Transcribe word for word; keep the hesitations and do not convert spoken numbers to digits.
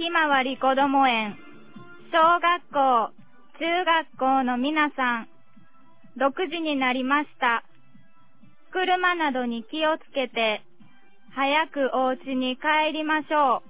ひまわりこども園、小学校、中学校の皆さん、ろくじになりました。車などに気をつけて、早くお家に帰りましょう。